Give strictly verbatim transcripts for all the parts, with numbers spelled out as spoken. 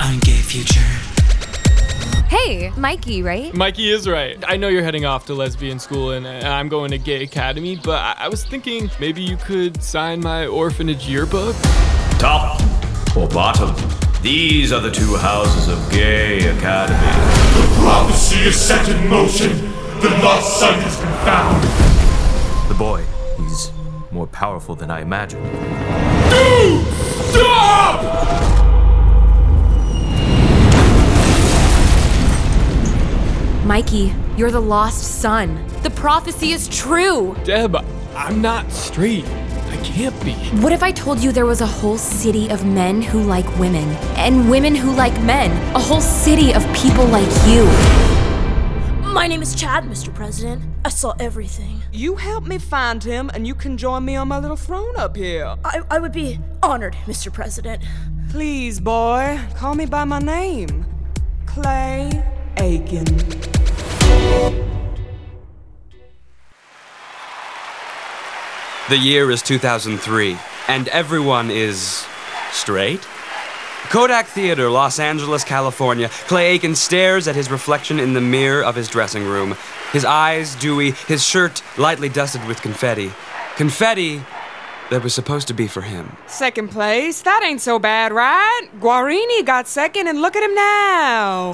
I'm gay future. Hey, Mikey, right? Mikey is right. I know you're heading off to lesbian school and uh, I'm going to gay academy, but I-, I was thinking maybe you could sign my orphanage yearbook? Top or bottom, these are the two houses of Gay Academy. The prophecy is set in motion. The lost son has been found. The boy, he's more powerful than I imagined. Dude, stop! Mikey, you're the lost son. The prophecy is true. Deb, I'm not straight. I can't be. What if I told you there was a whole city of men who like women, and women who like men? A whole city of people like you. My name is Chad, Mister President. I saw everything. You help me find him, and you can join me on my little throne up here. I, I would be honored, Mister President. Please, boy, call me by my name. Clay Aiken. The year is two thousand three, and everyone is straight? Kodak Theater, Los Angeles, California. Clay Aiken stares at his reflection in the mirror of his dressing room. His eyes dewy, his shirt lightly dusted with confetti. Confetti that was supposed to be for him. Second place? That ain't so bad, right? Guarini got second, and look at him now.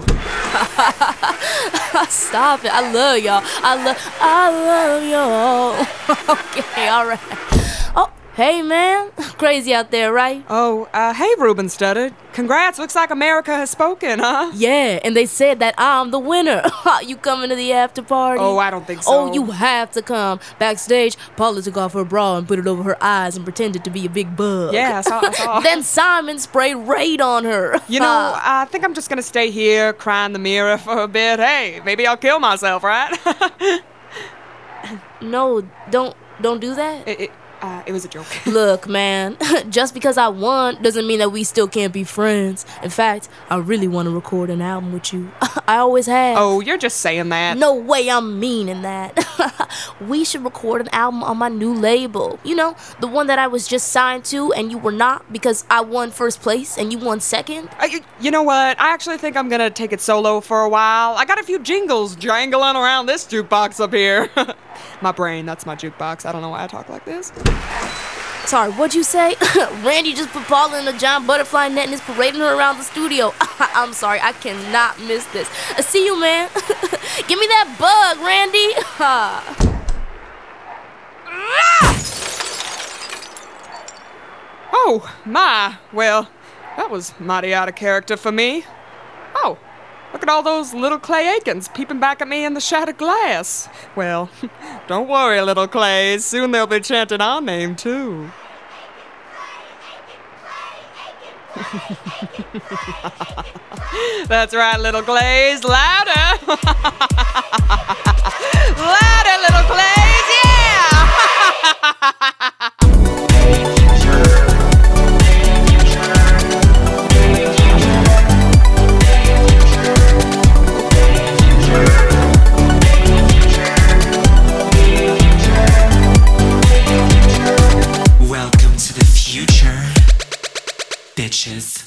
Stop it. I love y'all. I love I love y'all. Okay, all right. Oh, hey, man. Crazy out there, right? Oh, uh, hey, Ruben Studdard. Congrats. Looks like America has spoken, huh? Yeah, and they said that I'm the winner. You coming to the after party? Oh, I don't think so. Oh, you have to come. Backstage, Paula took off her bra and put it over her eyes and pretended to be a big bug. Yeah, I saw. I saw. Then Simon sprayed Raid on her. You know, I think I'm just gonna stay here, cry in the mirror for a bit. Hey, maybe I'll kill myself, right? No, don't don't do that. It, it, uh, it was a joke. Look, man, just because I won doesn't mean that we still can't be friends. In fact, I really want to record an album with you. I always have. Oh, you're just saying that. No way, I'm meaning that. We should record an album on my new label. You know, the one that I was just signed to and you were not because I won first place and you won second. I, you know what? I actually think I'm gonna take it solo for a while. I got a few jingles jangling around this jukebox up here. My brain, that's my jukebox. I don't know why I talk like this. Sorry, what'd you say? Randy just put Paula in a giant butterfly net and is parading her around the studio. I'm sorry, I cannot miss this. Uh, see you, man. Give me that bug, Randy. Oh, my. Well, that was mighty out of character for me. Oh, look at all those little Clay Aikens peeping back at me in the shattered glass. Well, don't worry, little Clays. Soon they'll be chanting our name, too. That's right, little Clays. Louder! Louder, little Clays, yeah! Welcome to the future, bitches.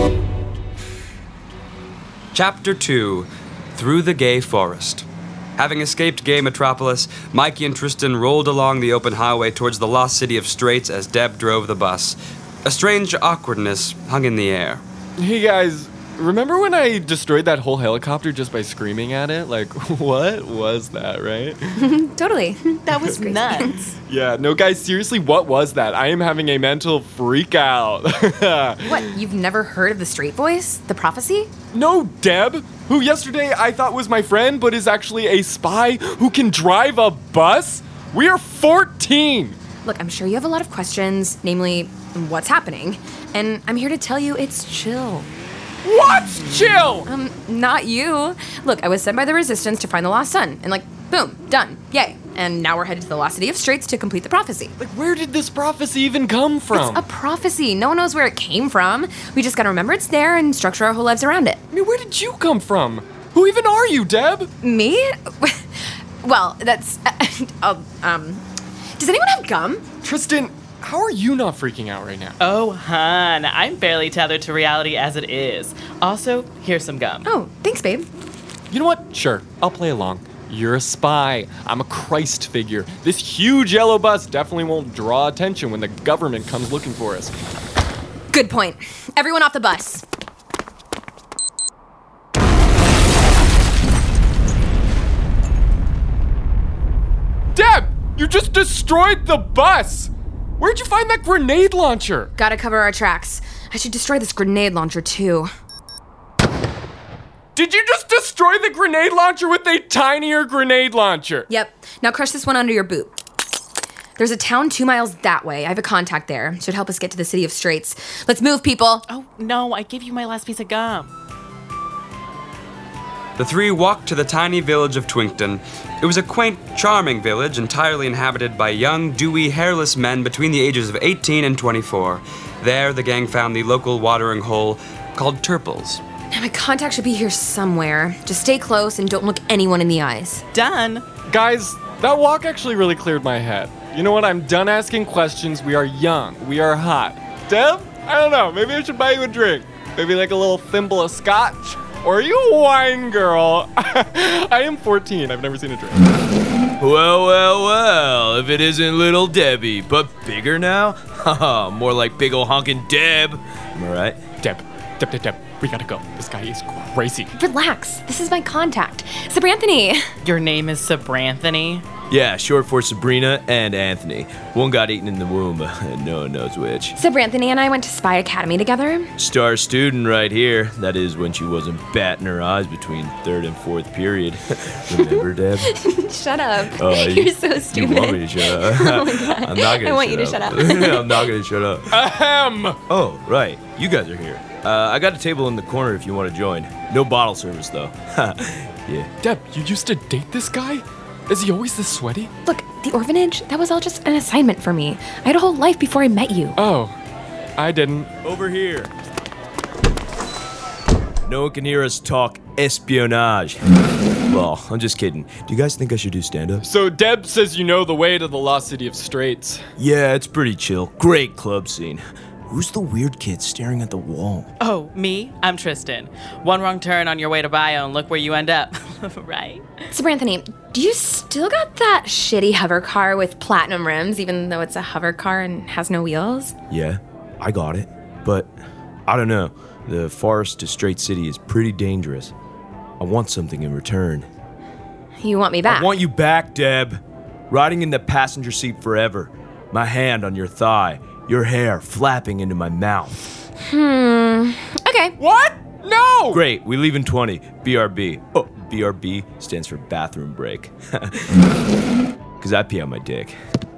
Chapter two, Through the Gay Forest. Having escaped gay metropolis, Mikey and Tristan rolled along the open highway towards the lost city of Straits as Deb drove the bus. A strange awkwardness hung in the air. Hey guys, remember when I destroyed that whole helicopter just by screaming at it? Like, what was that, right? Totally. That was nuts. Yeah, no guys, seriously, what was that? I am having a mental freak out. What, you've never heard of the straight voice? The prophecy? No, Deb, who yesterday I thought was my friend, but is actually a spy who can drive a bus? We are fourteen! Look, I'm sure you have a lot of questions, namely, what's happening? And I'm here to tell you it's chill. What's chill? Um, not you. Look, I was sent by the Resistance to find the lost son, and like, boom, done, yay. And now we're headed to the lost city of Straits to complete the prophecy. Like, where did this prophecy even come from? It's a prophecy. No one knows where it came from. We just gotta remember it's there and structure our whole lives around it. I mean, where did you come from? Who even are you, Deb? Me? Well, that's... Uh, um... Does anyone have gum? Tristan, how are you not freaking out right now? Oh, hon, I'm barely tethered to reality as it is. Also, here's some gum. Oh, thanks, babe. You know what? Sure, I'll play along. You're a spy. I'm a Christ figure. This huge yellow bus definitely won't draw attention when the government comes looking for us. Good point. Everyone off the bus. Deb, you just destroyed the bus! Where'd you find that grenade launcher? Gotta cover our tracks. I should destroy this grenade launcher too. Did you just destroy the grenade launcher with a tinier grenade launcher? Yep. Now crush this one under your boot. There's a town two miles that way. I have a contact there. Should help us get to the City of Straits. Let's move, people. Oh, no, I gave you my last piece of gum. The three walked to the tiny village of Twinkton. It was a quaint, charming village entirely inhabited by young, dewy, hairless men between the ages of eighteen and twenty-four. There, the gang found the local watering hole called Turples. Now, my contact should be here somewhere. Just stay close and don't look anyone in the eyes. Done. Guys, that walk actually really cleared my head. You know what? I'm done asking questions. We are young. We are hot. Deb? I don't know. Maybe I should buy you a drink. Maybe like a little thimble of scotch? Or are you a wine girl? I am fourteen. I've never seen a drink. Well, well, well. If it isn't little Debbie, but bigger now? Haha, more like big ol' honkin' Deb. Am I right? Deb, Deb, Deb, Deb. We gotta go. This guy is crazy. Relax. This is my contact. Sabranthony. Your name is Sabranthony? Yeah, short for Sabrina and Anthony. One got eaten in the womb, no one knows which. Sabranthony and I went to Spy Academy together. Star student right here. That is when she wasn't batting her eyes between third and fourth period. Remember, Deb? Shut up. Uh, You're you, so stupid. You want me to shut up? Oh my God. I'm not gonna I want shut you to up. shut up. I'm not gonna shut up. Ahem! Oh, right. You guys are here. Uh, I got a table in the corner if you want to join. No bottle service, though. Yeah. Deb, you used to date this guy? Is he always this sweaty? Look, the orphanage, that was all just an assignment for me. I had a whole life before I met you. Oh, I didn't. Over here. No one can hear us talk espionage. Well, I'm just kidding. Do you guys think I should do stand-up? So Deb says you know the way to the Lost City of Straits. Yeah, it's pretty chill. Great club scene. Who's the weird kid staring at the wall? Oh, me? I'm Tristan. One wrong turn on your way to Bio and look where you end up. Right? Sabranthony, do you still got that shitty hover car with platinum rims, even though it's a hover car and has no wheels? Yeah, I got it. But, I don't know. The forest to Straight City is pretty dangerous. I want something in return. You want me back? I want you back, Deb. Riding in the passenger seat forever. My hand on your thigh. Your hair flapping into my mouth. Hmm. Okay. What? No! Great, we leave in twenty. B R B. Oh, B R B stands for bathroom break. Because I pee on my dick.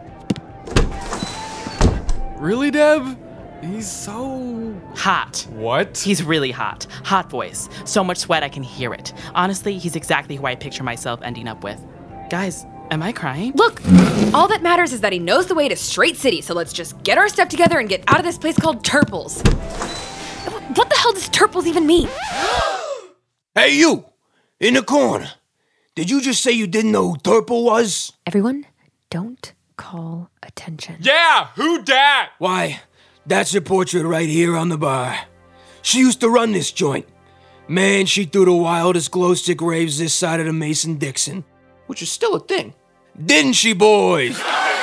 Really, Deb? He's so... Hot. What? He's really hot. Hot voice. So much sweat I can hear it. Honestly, he's exactly who I picture myself ending up with. Guys, am I crying? Look, all that matters is that he knows the way to Straight City, so let's just get our stuff together and get out of this place called Turples. What the hell does Turples even mean? Hey, you! In the corner. Did you just say you didn't know who Turple was? Everyone, don't call attention. Yeah, who dat? Why, that's her portrait right here on the bar. She used to run this joint. Man, she threw the wildest glow stick raves this side of the Mason-Dixon. Which is still a thing. Didn't she, boys?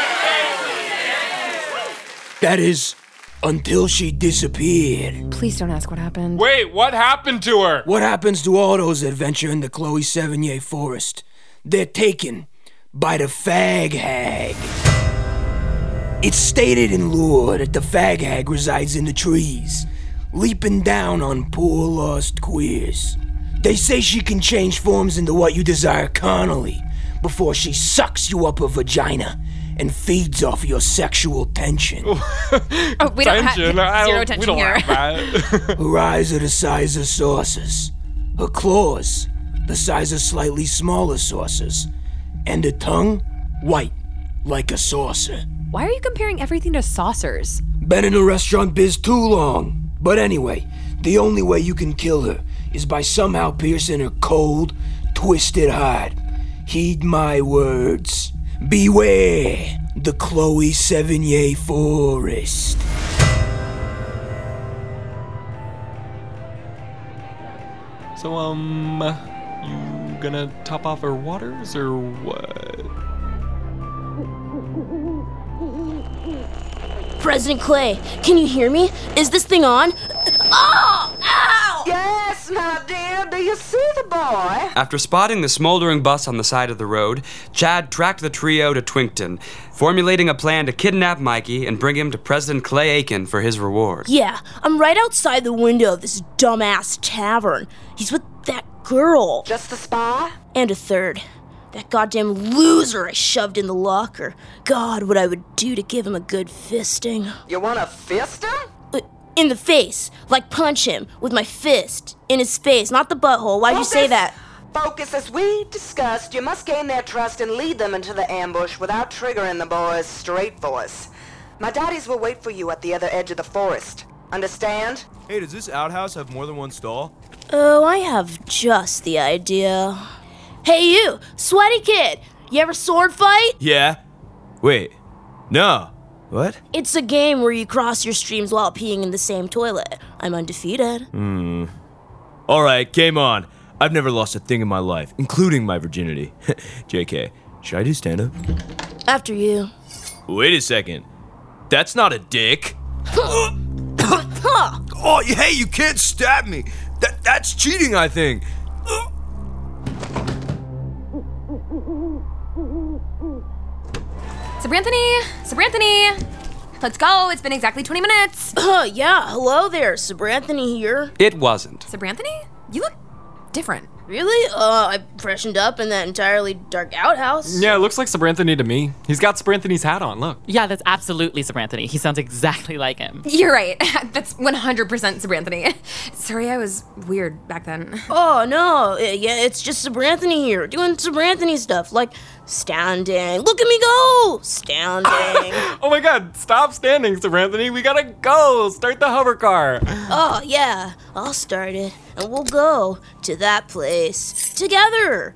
That is, until she disappeared. Please don't ask what happened. Wait, what happened to her? What happens to all those that venture in the Chloe Sevigny forest? They're taken by the fag hag. It's stated in lore that the fag hag resides in the trees, leaping down on poor lost queers. They say she can change forms into what you desire carnally before she sucks you up her vagina and feeds off your sexual tension. Oh, we don't Tension? have I zero don't- tension we don't here. have that. Her eyes are the size of saucers. Her claws, the size of slightly smaller saucers. And her tongue, white, like a saucer. Why are you comparing everything to saucers? Been in the restaurant biz too long. But anyway, the only way you can kill her is by somehow piercing her cold, twisted heart. Heed my words. Beware the Chloe Sevigny Forest. So, um, you gonna top off our waters or what? President Clay, can you hear me? Is this thing on? Oh! Ow! Yes, my dear. Do you see the boy? After spotting the smoldering bus on the side of the road, Chad tracked the trio to Twinkton, formulating a plan to kidnap Mikey and bring him to President Clay Aiken for his reward. Yeah, I'm right outside the window of this dumbass tavern. He's with that girl. Just the spy? And a third. That goddamn loser I shoved in the locker. God, what I would do to give him a good fisting. You want to fist him? Uh, in the face. Like punch him with my fist. In his face, not the butthole. Why'd you say that? Focus, as we discussed, you must gain their trust and lead them into the ambush without triggering the boys' straight voice. My daddies will wait for you at the other edge of the forest. Understand? Hey, does this outhouse have more than one stall? Oh, I have just the idea. Hey you, sweaty kid, you ever sword fight? Yeah. Wait. No. What? It's a game where you cross your streams while peeing in the same toilet. I'm undefeated. Hmm. Alright, game on. I've never lost a thing in my life, including my virginity. J K, should I do stand-up? After you. Wait a second. That's not a dick. Oh, hey, you can't stab me. That That's cheating, I think. Sabranthony! Sabranthony! Let's go. It's been exactly twenty minutes. Uh, yeah, hello there. Sabranthony here. It wasn't. Sabranthony? You look different. Really? Uh, I freshened up in that entirely dark outhouse. Yeah, it looks like Sabranthony to me. He's got Sabranthony's hat on, look. Yeah, that's absolutely Sabranthony. He sounds exactly like him. You're right. That's one hundred percent Sabranthony. Sorry I was weird back then. Oh, no. Yeah, it's just Sabranthony here, doing Sabranthony stuff, like standing. Look at me go! Standing. Oh my god, stop standing, Sabranthony. We gotta go. Start the hover car. Oh, yeah. I'll start it, and we'll go to that place together.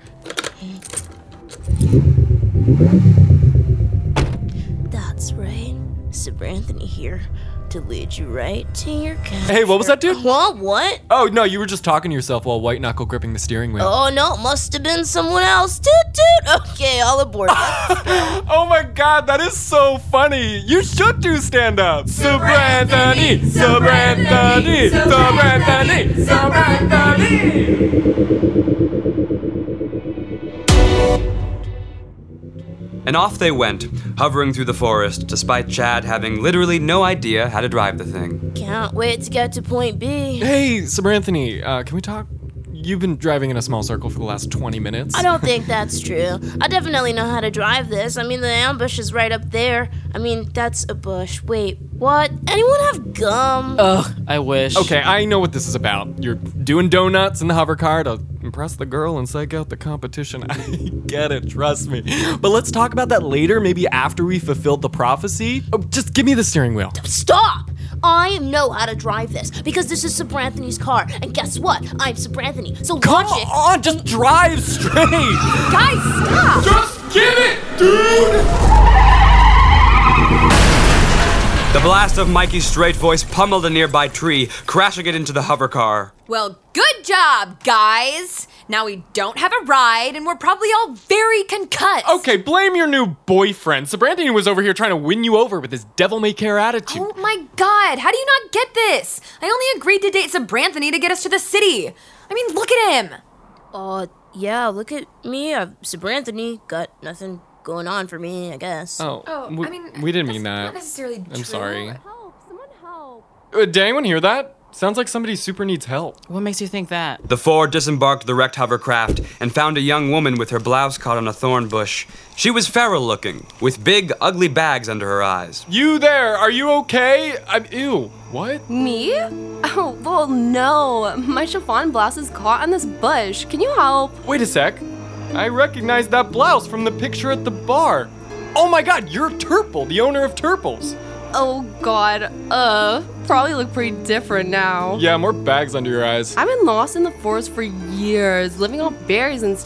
That's right. Sabranthony here to lead you right to your capture. Hey, what was that, dude? What? What? Oh, no, you were just talking to yourself while white knuckle gripping the steering wheel. Oh, no, it must have been someone else. Toot toot. Okay, all aboard. Oh my god, that is so funny. You should do stand-up. Sabranthony, Sabranthony, Sabranthony, Sabranthony. And off they went, hovering through the forest, despite Chad having literally no idea how to drive the thing. Can't wait to get to point B. Hey, Sabranthony, uh, can we talk? You've been driving in a small circle for the last twenty minutes. I don't think that's true. I definitely know how to drive this. I mean, the ambush is right up there. I mean, that's a bush. Wait, what? Anyone have gum? Ugh, I wish. Okay, I know what this is about. You're doing donuts in the hover car to impress the girl and psych out the competition. I get it, trust me. But let's talk about that later, maybe after we fulfilled the prophecy. Oh, just give me the steering wheel. Stop! I know how to drive this because this is Sabranthony's car. And guess what? I'm Sabranthony. So Come logic. on, just drive straight. Guys, stop! Just give it, dude! The blast of Mikey's straight voice pummeled a nearby tree, crashing it into the hover car. Well, good job, guys. Now we don't have a ride, and we're probably all very concussed. Okay, blame your new boyfriend. Sabranthony was over here trying to win you over with his devil-may-care attitude. Oh my god, how do you not get this? I only agreed to date Sabranthony to get us to the city. I mean, look at him. Uh, yeah, look at me. I'm Sabranthony. Got nothing going on for me, I guess. Oh, Oh, we, I mean, we didn't mean Not that. necessarily I'm true. sorry. Help, someone help. Uh, did anyone hear that? Sounds like somebody super needs help. What makes you think that? The four disembarked the wrecked hovercraft and found a young woman with her blouse caught on a thorn bush. She was feral looking, with big, ugly bags under her eyes. You there, are you okay? I'm ew. What? Me? Oh, well, no. My chiffon blouse is caught on this bush. Can you help? Wait a sec. I recognize that blouse from the picture at the bar. Oh my god, you're Turple, the owner of Turples. Oh, God. Uh, probably look pretty different now. Yeah, more bags under your eyes. I've been lost in the forest for years, living off berries and stuff.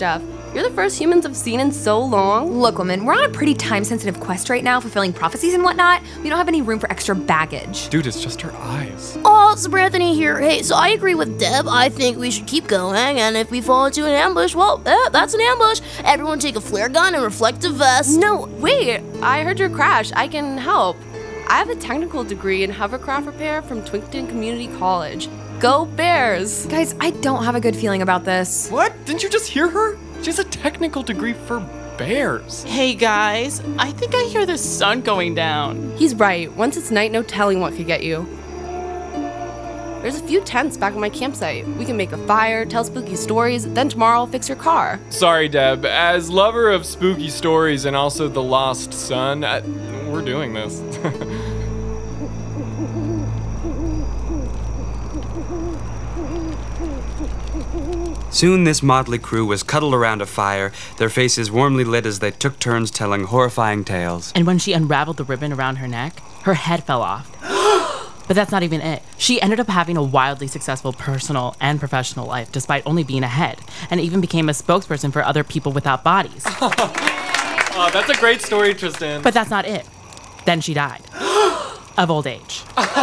You're the first humans I've seen in so long. Look, woman, we're on a pretty time-sensitive quest right now, fulfilling prophecies and whatnot. We don't have any room for extra baggage. Dude, it's just her eyes. Oh, Sabranthony here. Hey, so I agree with Deb. I think we should keep going, and if we fall into an ambush, well, eh, that's an ambush. Everyone take a flare gun and reflective vest. No, wait. I heard your crash. I can help. I have a technical degree in hovercraft repair from Twinkton Community College. Go Bears! Guys, I don't have a good feeling about this. What? Didn't you just hear her? She has a technical degree for bears. Hey guys, I think I hear the sun going down. He's right. Once it's night, no telling what could get you. There's a few tents back at my campsite. We can make a fire, tell spooky stories, then tomorrow I'll fix your car. Sorry, Deb. As lover of spooky stories and also the lost son, I, we're doing this. Soon this motley crew was cuddled around a fire, their faces warmly lit as they took turns telling horrifying tales. And when she unraveled the ribbon around her neck, her head fell off. But that's not even it. She ended up having a wildly successful personal and professional life despite only being a head, and even became a spokesperson for other people without bodies. Oh, that's a great story, Tristan. But that's not it. Then she died. Of old age.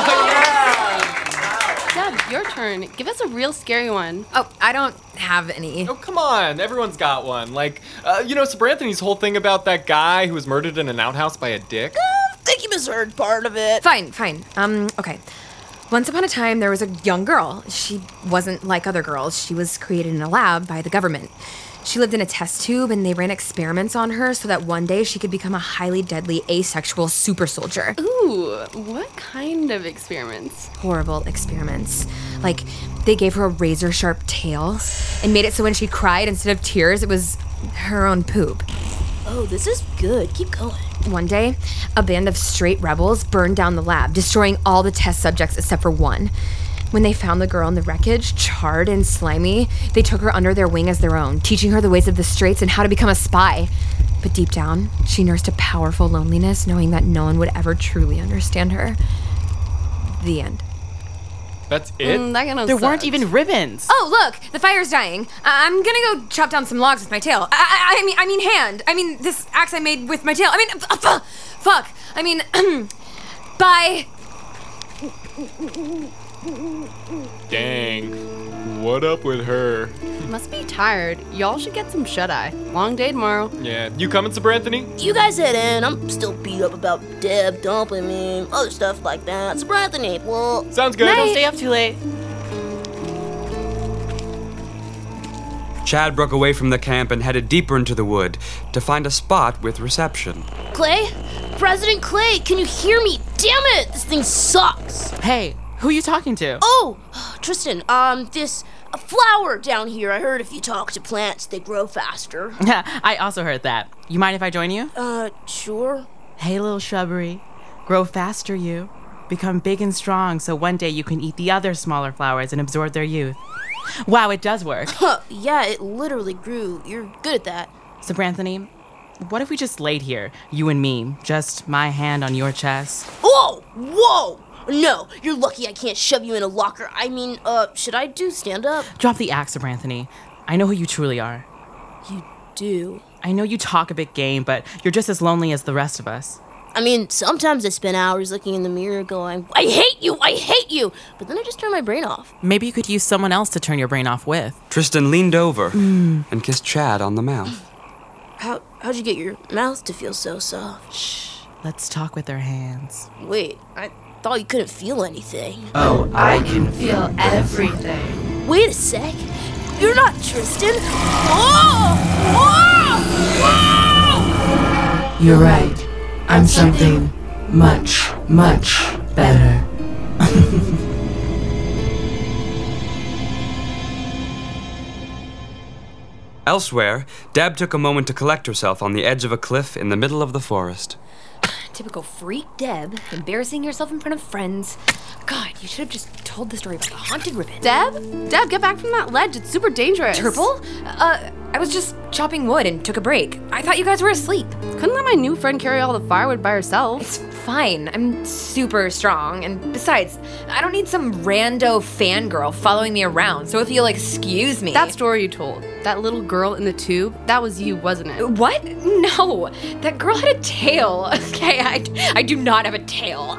Deb, your turn. Give us a real scary one. Oh, I don't have any. Oh, come on. Everyone's got one. Like, uh, you know, Sabranthony's whole thing about that guy who was murdered in an outhouse by a dick? I think you misheard part of it. Fine, fine. Um, okay. Once upon a time, there was a young girl. She wasn't like other girls. She was created in a lab by the government. She lived in a test tube, and they ran experiments on her so that one day she could become a highly deadly asexual super soldier. Ooh, what kind of experiments? Horrible experiments. Like, they gave her a razor-sharp tail and made it so when she cried, instead of tears, it was her own poop. Oh, this is good. Keep going. One day, a band of straight rebels burned down the lab, destroying all the test subjects except for one. When they found the girl in the wreckage, charred and slimy, they took her under their wing as their own, teaching her the ways of the Straits and how to become a spy. But deep down, she nursed a powerful loneliness, knowing that no one would ever truly understand her. The end. That's it? Mm, that kinda There sucks. weren't even ribbons. Oh, look, the fire's dying. I- I'm gonna go chop down some logs with my tail. I, I, I mean, I mean hand. I mean, this axe I made with my tail. I mean, f- f- fuck. I mean, bye. Dang. What up with her? Must be tired. Y'all should get some shut-eye. Long day tomorrow. Yeah. You coming, Sabranthony? You guys head in. I'm still beat up about Deb dumping me, other stuff like that. Sabranthony, well... Sounds good. Don't stay up too late. Chad broke away from the camp and headed deeper into the wood to find a spot with reception. Clay? President Clay, can you hear me? Damn it! This thing sucks! Hey, who are you talking to? Oh, Tristan, um, this a flower down here. I heard if you talk to plants, they grow faster. I also heard that. You mind if I join you? Uh, sure. Hey, little shrubbery. Grow faster, you. Become big and strong so one day you can eat the other smaller flowers and absorb their youth. Wow, it does work. Huh, yeah, it literally grew. You're good at that. Sabranthony, what if we just laid here, you and me, just my hand on your chest? Whoa! Whoa! No, you're lucky I can't shove you in a locker. I mean, uh, should I do stand-up? Drop the axe, Sabranthony. I know who you truly are. You do? I know you talk a big game, but you're just as lonely as the rest of us. I mean, sometimes I spend hours looking in the mirror going, I hate you, I hate you! But then I just turn my brain off. Maybe you could use someone else to turn your brain off with. Tristan leaned over Mm. and kissed Chad on the mouth. How, how'd you get your mouth to feel so soft? Shh, let's talk with our hands. Wait, I thought you couldn't feel anything. Oh, I can feel everything. Wait a sec. You're not Tristan. Whoa! Whoa! Whoa! You're right. I'm something much, much better. Elsewhere, Deb took a moment to collect herself on the edge of a cliff in the middle of the forest. Typical freak Deb, embarrassing yourself in front of friends. God, you should have just told the story about the haunted ribbon. Deb? Deb, get back from that ledge. It's super dangerous. Turple? Uh, I was just chopping wood and took a break. I thought you guys were asleep. Couldn't let my new friend carry all the firewood by herself. It's fine. I'm super strong. And besides, I don't need some rando fangirl following me around. So if you'll excuse me. That story you told, that little girl in the tube, that was you, wasn't it? What? No. That girl had a tail. Okay, I, I do not have a tail.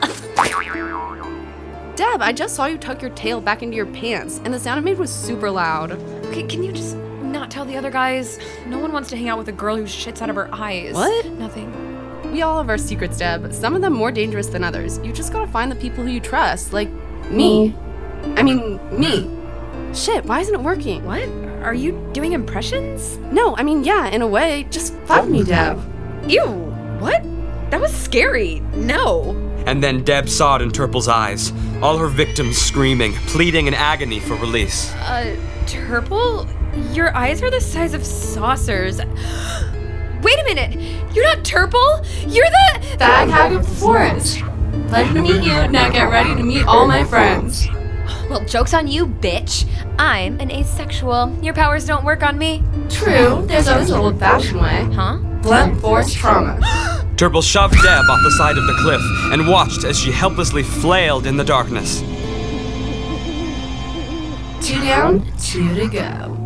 Deb, I just saw you tuck your tail back into your pants, and the sound it made was super loud. Okay, can you just not tell the other guys? No one wants to hang out with a girl who shits out of her eyes. What? Nothing. We all have our secrets, Deb. Some of them more dangerous than others. You just gotta find the people who you trust, like me. I mean, me. Shit, why isn't it working? What? Are you doing impressions? No, I mean, yeah, in a way. Just fuck me, Deb. Ew, what? That was scary. No. And then Deb saw it in Turple's eyes, all her victims screaming, pleading in agony for release. Uh, Turple? Your eyes are the size of saucers. Wait a minute! You're not Turple! You're the... Fag hag of the forest. Pleasure to meet you. Now get ready to meet all my friends. Well, joke's on you, bitch. I'm an asexual. Your powers don't work on me. True, there's always an old-fashioned way. Huh? Blunt force trauma. Turple shoved Deb off the side of the cliff and watched as she helplessly flailed in the darkness. Two down, two to go.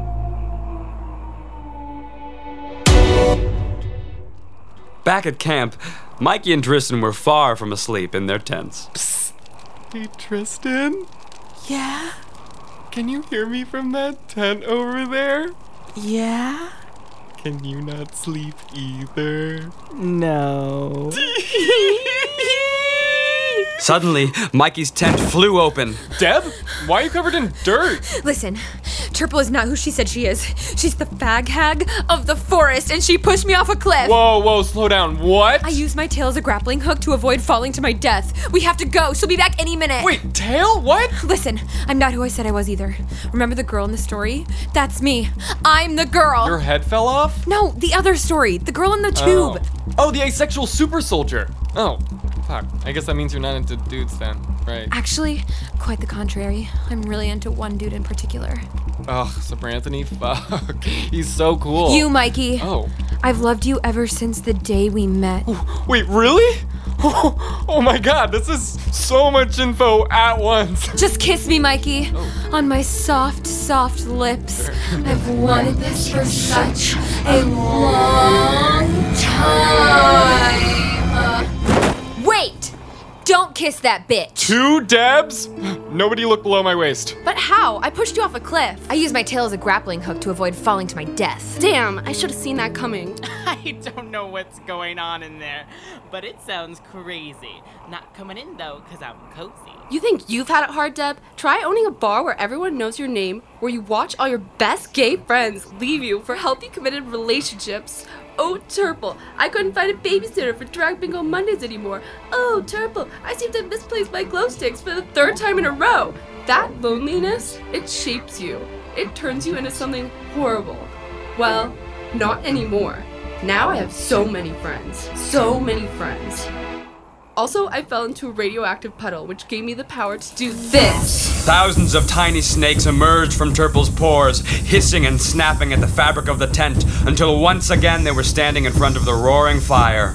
Back at camp, Mikey and Tristan were far from asleep in their tents. Psst. Hey, Tristan? Yeah? Can you hear me from that tent over there? Yeah? Can you not sleep either? No. Suddenly, Mikey's tent flew open. Deb? Why are you covered in dirt? Listen, Turple is not who she said she is. She's the fag hag of the forest, and she pushed me off a cliff. Whoa, whoa, slow down. What? I used my tail as a grappling hook to avoid falling to my death. We have to go. She'll be back any minute. Wait, tail? What? Listen, I'm not who I said I was either. Remember the girl in the story? That's me. I'm the girl. Your head fell off? No, the other story. The girl in the tube. Oh, oh the asexual super soldier. Oh, fuck. I guess that means you're not into dudes then, right? Actually, quite the contrary. I'm really into one dude in particular. Ugh, Sabranthony, fuck. He's so cool. You, Mikey. Oh. I've loved you ever since the day we met. Wait, really? Oh my god, this is so much info at once. Just kiss me, Mikey. Oh. On my soft, soft lips. I've wanted this for such a long time. Uh, wait! Don't kiss that bitch. Two Debs? Nobody look below my waist. But how? I pushed you off a cliff. I used my tail as a grappling hook to avoid falling to my death. Damn, I should have seen that coming. I don't know what's going on in there, but it sounds crazy. Not coming in though, because I'm cozy. You think you've had it hard, Deb? Try owning a bar where everyone knows your name, where you watch all your best gay friends leave you for healthy, committed relationships. Oh, Turple, I couldn't find a babysitter for Drag Bingo Mondays anymore. Oh, Turple, I seem to have misplaced my glow sticks for the third time in a row. That loneliness, it shapes you. It turns you into something horrible. Well, not anymore. Now I have so many friends. So many friends. Also, I fell into a radioactive puddle, which gave me the power to do this. Thousands of tiny snakes emerged from Turple's pores, hissing and snapping at the fabric of the tent, until once again they were standing in front of the roaring fire.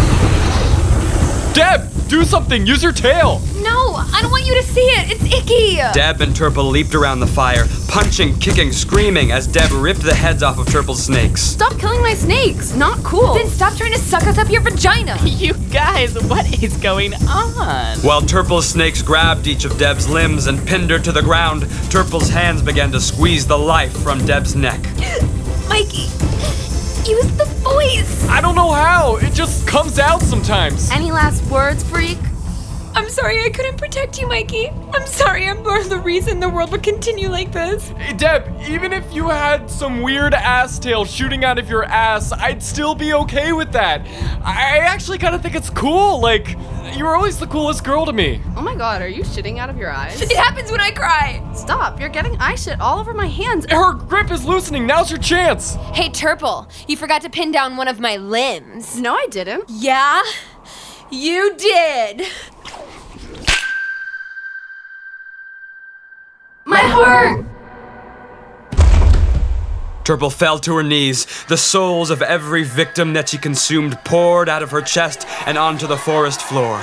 Deb, do something! Use your tail! No, I don't want you to see it. It's icky. Deb and Turple leaped around the fire, punching, kicking, screaming as Deb ripped the heads off of Turple's snakes. Stop killing my snakes. Not cool. Then stop trying to suck us up your vagina. You guys, what is going on? While Turple's snakes grabbed each of Deb's limbs and pinned her to the ground, Turple's hands began to squeeze the life from Deb's neck. Mikey, use the voice. I don't know how. It just comes out sometimes. Any last words, freak? I'm sorry I couldn't protect you, Mikey. I'm sorry I'm more the reason the world would continue like this. Hey, Deb, even if you had some weird ass tail shooting out of your ass, I'd still be okay with that. I actually kind of think it's cool. Like, you were always the coolest girl to me. Oh my god, are you shitting out of your eyes? It happens when I cry. Stop, you're getting eye shit all over my hands. Her grip is loosening. Now's your chance. Hey, Turple, you forgot to pin down one of my limbs. No, I didn't. Yeah, you did. My heart! Turple fell to her knees. The souls of every victim that she consumed poured out of her chest and onto the forest floor.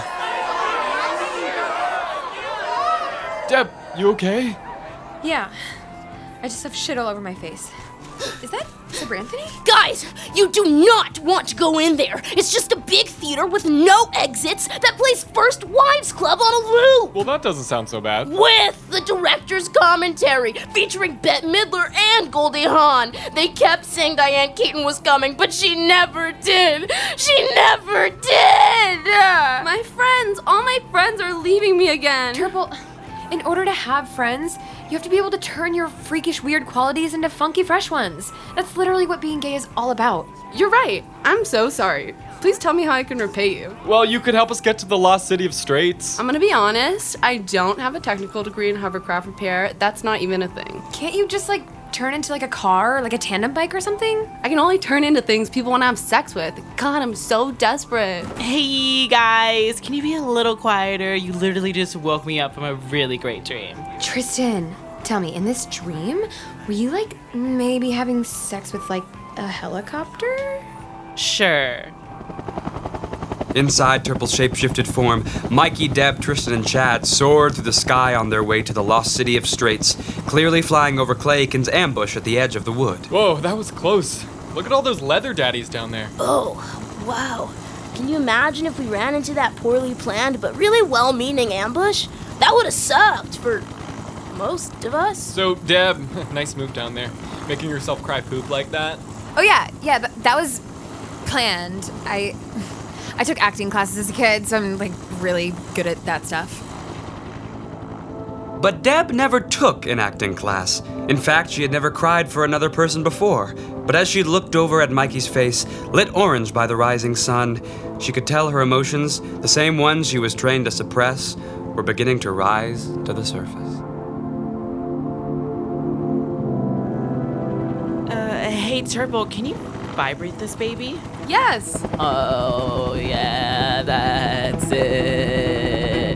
Deb, you okay? Yeah. I just have shit all over my face. Is that Sir Anthony? Guys, you do not want to go in there. It's just a big theater with no exits that plays First Wives Club on a loop. Well, that doesn't sound so bad. With the director's commentary featuring Bette Midler and Goldie Hawn. They kept saying Diane Keaton was coming, but she never did. She never did. My friends, all my friends are leaving me again. Turple, in order to have friends, you have to be able to turn your freakish weird qualities into funky fresh ones. That's literally what being gay is all about. You're right. I'm so sorry. Please tell me how I can repay you. Well, you could help us get to the lost city of Straights. I'm gonna be honest, I don't have a technical degree in hovercraft repair. That's not even a thing. Can't you just, like, turn into, like, a car or, like, a tandem bike or something? I can only turn into things people want to have sex with. God, I'm so desperate. Hey guys, can you be a little quieter? You literally just woke me up from a really great dream. Tristan, tell me, in this dream, were you, like, maybe having sex with, like, a helicopter? Sure. Inside Turple's shape-shifted form, Mikey, Deb, Tristan, and Chad soared through the sky on their way to the lost city of Straights, clearly flying over Clay Aiken's ambush at the edge of the wood. Whoa, that was close. Look at all those leather daddies down there. Oh, wow. Can you imagine if we ran into that poorly planned but really well-meaning ambush? That would have sucked for most of us. So, Deb, nice move down there. Making yourself cry poop like that. Oh, yeah, yeah, th- that was planned. I... I took acting classes as a kid, so I'm, like, really good at that stuff. But Deb never took an acting class. In fact, she had never cried for another person before. But as she looked over at Mikey's face, lit orange by the rising sun, she could tell her emotions, the same ones she was trained to suppress, were beginning to rise to the surface. Uh, hey Turple, can you vibrate this baby? Yes. Oh, yeah, that's it.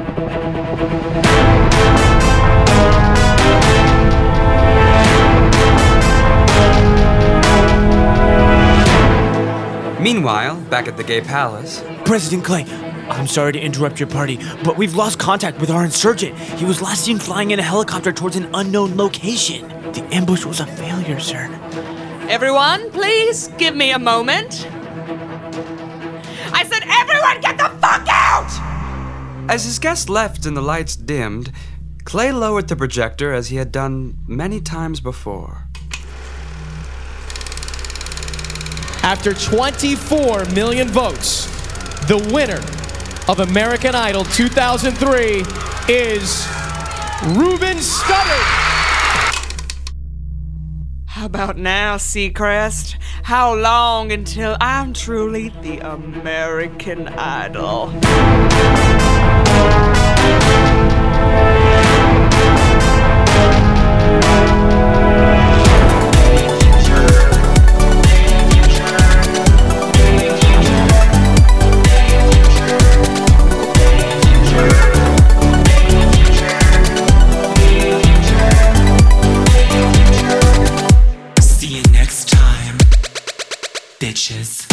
Meanwhile, back at the gay palace... President Clay, I'm sorry to interrupt your party, but we've lost contact with our insurgent. He was last seen flying in a helicopter towards an unknown location. The ambush was a failure, sir. Everyone, please give me a moment. I said, everyone, get the fuck out! As his guests left and the lights dimmed, Clay lowered the projector as he had done many times before. After twenty-four million votes, the winner of American Idol two thousand three is Ruben Studdard. How about now, Seacrest? How long until I'm truly the American Idol? Bitches.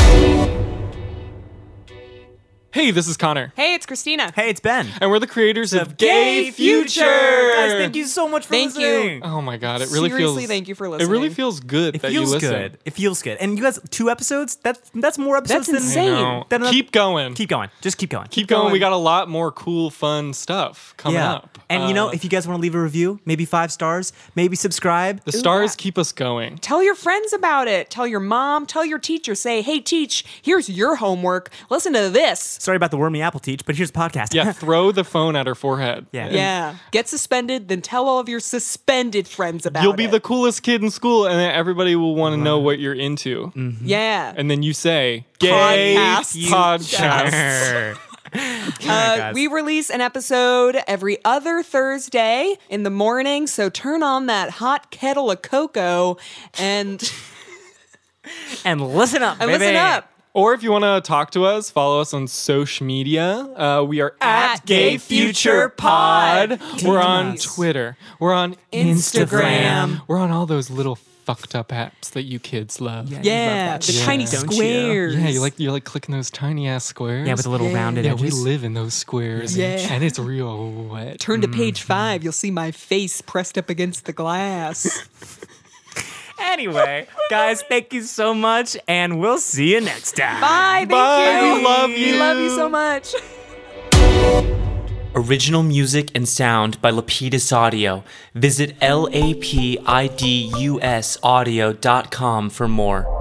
Hey, this is Connor. Hey, it's Christina. Hey, it's Ben. And we're the creators of Gay Gay Future. Future. Guys, thank you so much for Thank listening. you. Oh my god, it really Seriously, feels thank you for It listening. really feels good It that feels you listen. good. It feels good. And you guys, two episodes? That's that's more episodes That's than insane. I know. Than a- Keep going. Keep going. Just keep going. Keep going. We got a lot more cool, fun stuff coming yeah. up. And you know, Uh, if you guys want to leave a review, maybe five stars, maybe subscribe. the stars keep us going. Tell your friends about it. Tell your mom. Tell your teacher. Say, hey, teach, here's your homework. Listen to this. Sorry about the wormy apple teach, but here's the podcast. Yeah, throw the phone at her forehead. Yeah. Yeah. Get suspended, then tell all of your suspended friends about it. You'll be the coolest kid in school, and then everybody will want to know what you're into. Mm-hmm. Yeah. And then you say, gay Podcast. podcast. Uh, we release an episode every other Thursday in the morning, so turn on that hot kettle of cocoa and And listen up, and baby. listen up. Or if you want to talk to us, follow us on social media. Uh, we are at, At Gay Future Pod. We're on Nice. Twitter. We're on Instagram. We're on all those little fucked up apps that you kids love. Yeah, Yeah, the Yeah. tiny Don't you? squares. Yeah, you like you like clicking those tiny ass squares. Yeah, with the little Yeah. rounded Yeah, edges. we live in those squares. Yeah. and it's real wet. Turn to page five. You'll see my face pressed up against the glass. Anyway, guys, thank you so much, and we'll see you next time. Bye. Thank Bye, you. we love you. We love you so much. Original music and sound by Lapidus Audio. Visit lapidus audio dot com for more.